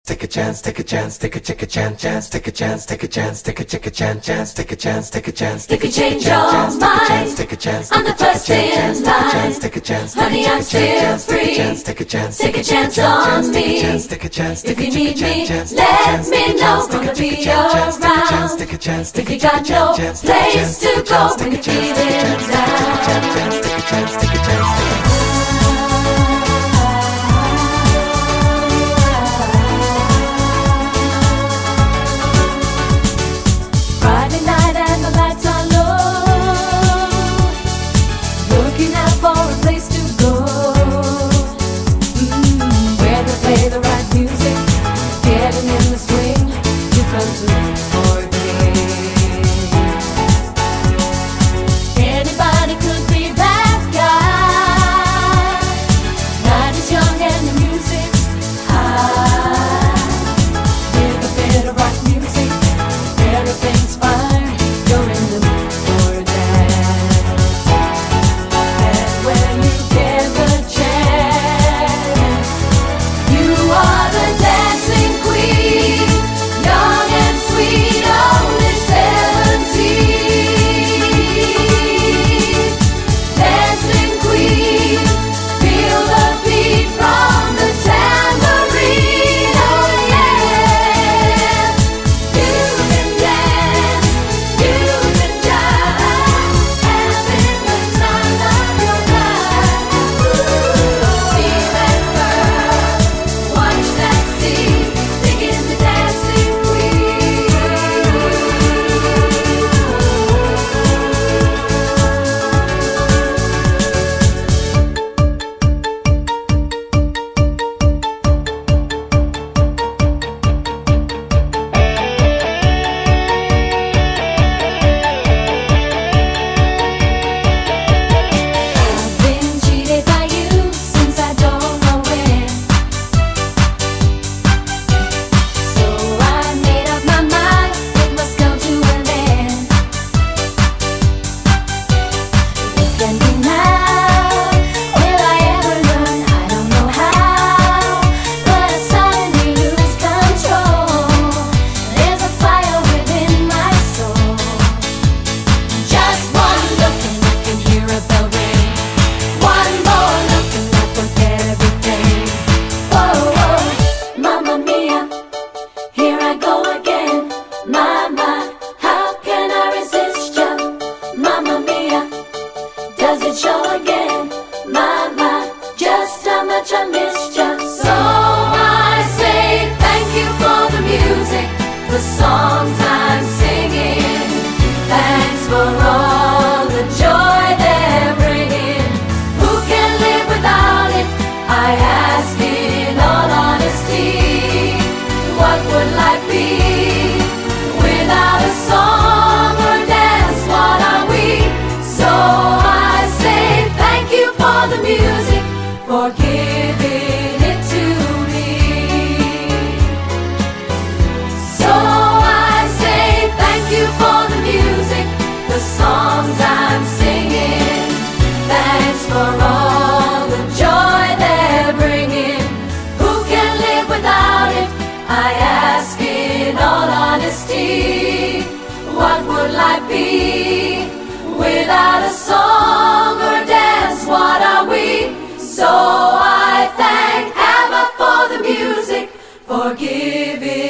Take a chance, take a chance, take a chance, take a chance, take a chance, take a chance, take a chance, take a chance. If you change your mind, take a chance, I'm the first day in line. take a chance, honey, I'm still free. take a chance, Take a chance on me. take a chance, If you need me, let me know. Gonna be around. take a chance, If you got no place to go when you're feeling down. take a chance, take a chance. Friday night and the lights are low, looking out for a place to go, where to play the right music, getting in the swing, you come to forget. Anybody could be that guy. Night is young and the music's high. With a bit of rock music, everything's fine. You're in the mood for that. And when you get the chance, you are the dancing queen, young and sweet, only 17. Dancing queen, feel the beat from the tambourine. Oh yeah, you can dance, you can jive, having the time of your life. See that bird, watch that sea, digging the dancing queen. I've been cheated by you since I don't know when. So I made up my mind, it must come to an end. Look at me now, will I ever learn? I don't know how, but I suddenly lose control. There's a fire within my soul. Just one look and I can hear a bell ring. One more look and I forget everything. Whoa, whoa, mamma mia, here I go again. My, how can I resist ya? Mamma mia, does it show again? My, just how much I missed ya. So I say thank you for the music, the songs I'm singing. Thanks for all the joy they're bringing. Who can live without it? I ask in all honesty. What would life be without a song or dance? What are we? So I say thank you for the music, for giving it to me. So I say thank you for the music, the songs I'm singing. Thanks for all the joy they're bringing. Who can live without it? I ask in all honesty. What would life be without a song or dance? What are we? So I thank ABBA for the music, for giving